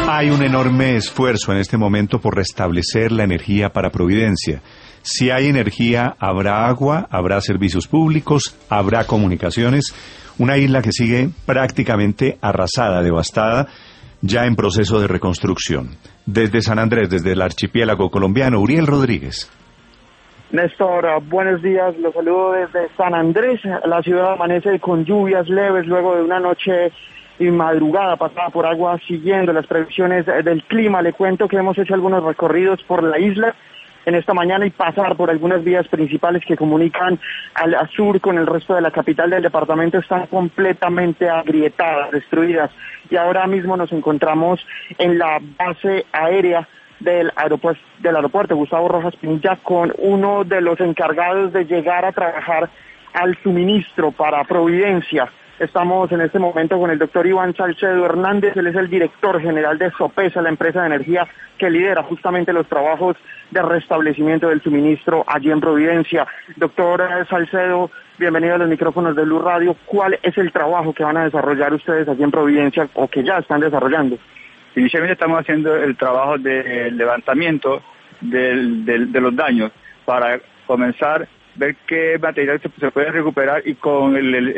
Hay un enorme esfuerzo en este momento por restablecer la energía para Providencia. Si hay energía, habrá agua, habrá servicios públicos, habrá comunicaciones. Una isla que sigue prácticamente arrasada, devastada, ya en proceso de reconstrucción. Desde San Andrés, desde el archipiélago colombiano, Uriel Rodríguez. Néstor, buenos días, los saludo desde San Andrés. La ciudad amanece con lluvias leves luego de una noche y madrugada pasada por agua. Siguiendo las previsiones del clima, le cuento que hemos hecho algunos recorridos por la isla en esta mañana y pasar por algunas vías principales que comunican al sur con el resto de la capital del departamento están completamente agrietadas, destruidas, y ahora mismo nos encontramos en la base aérea del aeropuerto Gustavo Rojas Pinilla con uno de los encargados de llegar a trabajar al suministro para Providencia. Estamos en este momento con el doctor Iván Salcedo Hernández. Él es el director general de Sopesa, la empresa de energía que lidera justamente los trabajos de restablecimiento del suministro allí en Providencia. Doctor Salcedo, bienvenido a los micrófonos de Blue Radio. ¿Cuál es el trabajo que van a desarrollar ustedes allí en Providencia o que ya están desarrollando? Inicialmente estamos haciendo el trabajo de levantamiento de los daños para comenzar ver qué material se puede recuperar y con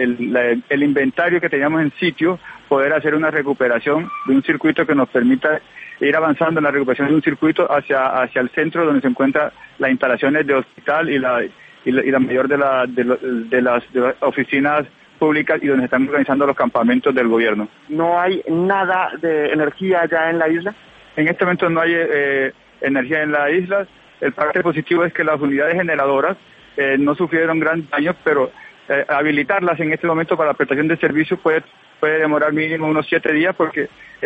el inventario que teníamos en sitio poder hacer una recuperación de un circuito que nos permita ir avanzando en la recuperación de un circuito hacia el centro donde se encuentran las instalaciones de hospital y la mayor de las oficinas públicas y donde se están organizando los campamentos del gobierno. ¿No hay nada de energía ya en la isla? En este momento no hay energía en la isla. El parte positivo es que las unidades generadoras no sufrieron gran daño, pero habilitarlas en este momento para la prestación de servicios puede demorar mínimo unos 7 días porque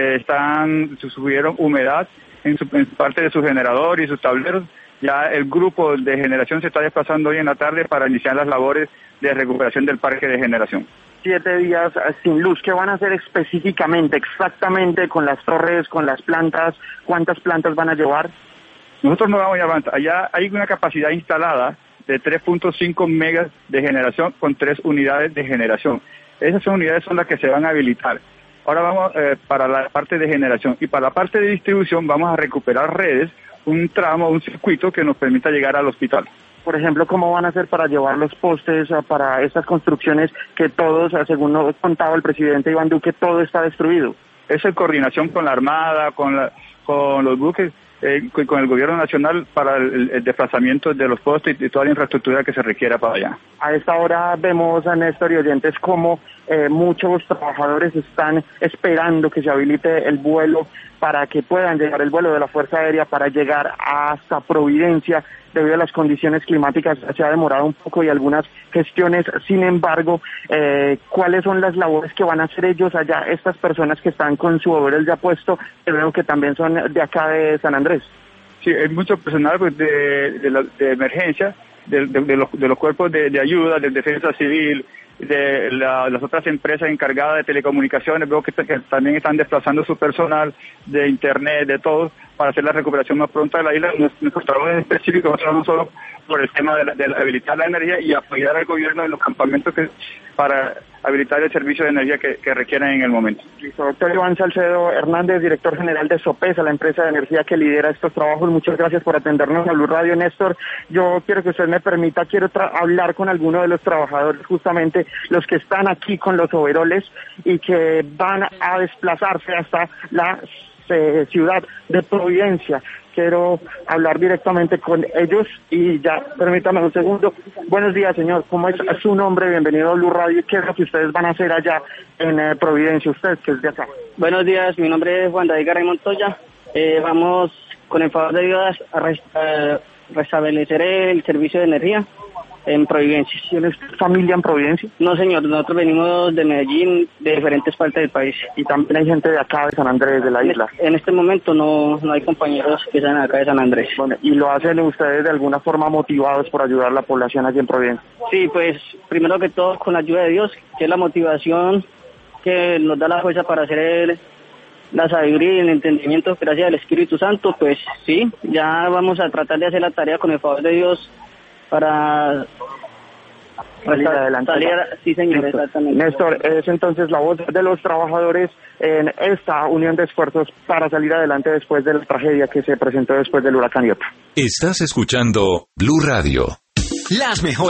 sufrieron humedad en parte de su generador y sus tableros. Ya el grupo de generación se está desplazando hoy en la tarde para iniciar las labores de recuperación del parque de generación. 7 días sin luz. ¿Qué van a hacer específicamente, exactamente con las torres, con las plantas? ¿Cuántas plantas van a llevar? Nosotros no vamos a llevar. Allá hay una capacidad instalada de 3.5 megas de generación con 3 unidades de generación. Esas unidades son las que se van a habilitar. Ahora vamos para la parte de generación y para la parte de distribución vamos a recuperar redes, un tramo, un circuito que nos permita llegar al hospital. Por ejemplo, ¿cómo van a hacer para llevar los postes para estas construcciones que todos, según nos contaba el presidente Iván Duque, todo está destruido? Eso en coordinación con la Armada, con los buques, con el gobierno nacional para el desplazamiento de los postes y toda la infraestructura que se requiera para allá. A esta hora vemos a Néstor y oyentes cómo muchos trabajadores están esperando que se habilite el vuelo para que puedan llegar, el vuelo de la Fuerza Aérea para llegar hasta Providencia. Debido a las condiciones climáticas se ha demorado un poco y algunas gestiones. Sin embargo, ¿cuáles son las labores que van a hacer ellos allá, estas personas que están con su overol ya puesto, que veo que también son de acá de San Andrés? Sí, hay mucho personal pues, de emergencia, de los cuerpos de ayuda, de defensa civil, de las otras empresas encargadas de telecomunicaciones. Veo que también están desplazando su personal de internet, de todo, para hacer la recuperación más pronta de la isla. Nuestro trabajo es específico, no solo por el tema de habilitar la energía y apoyar al gobierno en los campamentos para habilitar el servicio de energía que requieran en el momento. Listo, doctor Iván Salcedo Hernández, director general de Sopesa, la empresa de energía que lidera estos trabajos. Muchas gracias por atendernos a Blue Radio. Néstor, yo quiero que usted me permita, hablar con alguno de los trabajadores, justamente los que están aquí con los overoles y que van a desplazarse hasta la ciudad de Providencia. Quiero hablar directamente con ellos y ya, permítame un segundo. Buenos días, señor. ¿Cómo es su nombre? Bienvenido a Blue Radio. ¿Qué es lo que ustedes van a hacer allá en Providencia? Usted, que es de acá. Buenos días, mi nombre es Juan David Garay Montoya. Vamos, con el favor de Dios, a restablecer el servicio de energía en Providencia. ¿Tienes familia en Providencia? No, señor, nosotros venimos de Medellín, de diferentes partes del país. ¿Y también hay gente de acá, de San Andrés, de la isla? En este momento no hay compañeros que sean acá de San Andrés. Bueno, ¿y lo hacen ustedes de alguna forma motivados por ayudar a la población allí en Providencia? Sí, pues, primero que todo, con la ayuda de Dios, que es la motivación que nos da la fuerza para hacer la sabiduría y el entendimiento gracias al Espíritu Santo. Pues sí, ya vamos a tratar de hacer la tarea con el favor de Dios para salir adelante. Sí, señor, exactamente. Néstor, es entonces la voz de los trabajadores en esta unión de esfuerzos para salir adelante después de la tragedia que se presentó después del huracán Iota. Estás escuchando Blue Radio. Las mejores